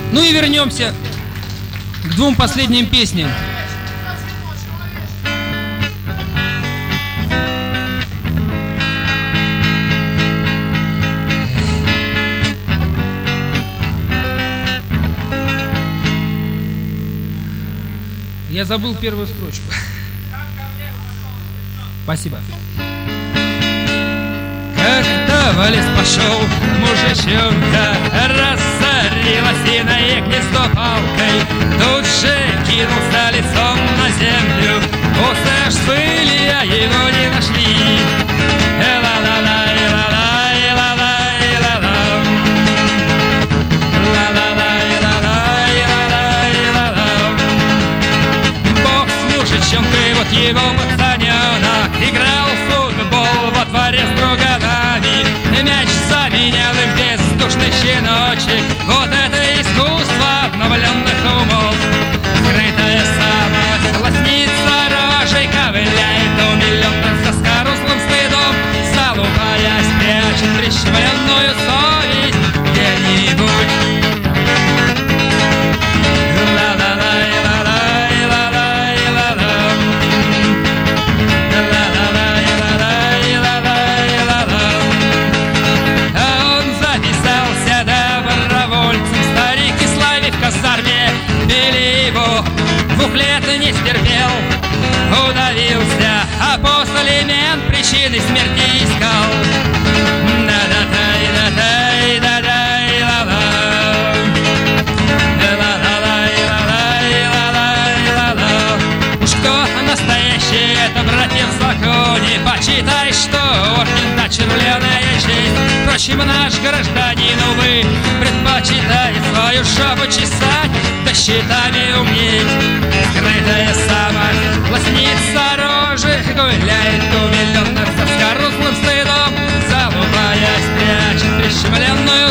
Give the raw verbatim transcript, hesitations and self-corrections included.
Ну и вернемся к двум последним песням. Я забыл первую строчку. Спасибо. Как-то в лес пошел мужичонка, рассорилась и на их гнездо палкой. Тут же кинулся лицом на землю. Усы аж были, а его не нашли. Ла-ла-ла, ла-ла, ла-ла, ла-ла. Ла-ла-ла, ла-ла, ла-ла, ла-ла. Бог с мужичонкой, вот его пацаненок играл в футбол во дворе с друганами. Мяч заменял им бездушный щеночек. Вот это искусство обновленных умов. Скрытая самость лоснится рожей, ковыляет умилённо со скорузлым стыдом. Залупаясь, прячет прищемленную совесть где-нибудь. Били его, двух лет не стерпел, удавился, а после мент причины смерти искал. Да-да-дай, да-дай, да-дай, ла-ла. Да-ла-ла-лай, ла-лай, ла-лай, ла-ла. Уж кто настоящий, это братья в законе. Почитай, что орден та червленая честь. Впрочем, наш гражданин, увы, предпочитает свою шапу чесать, да щитами умнеть. Скрытая самость лоснится рожи, гуляет умилённо со скорузлым стыдом. Залупаясь, прячет прищемленную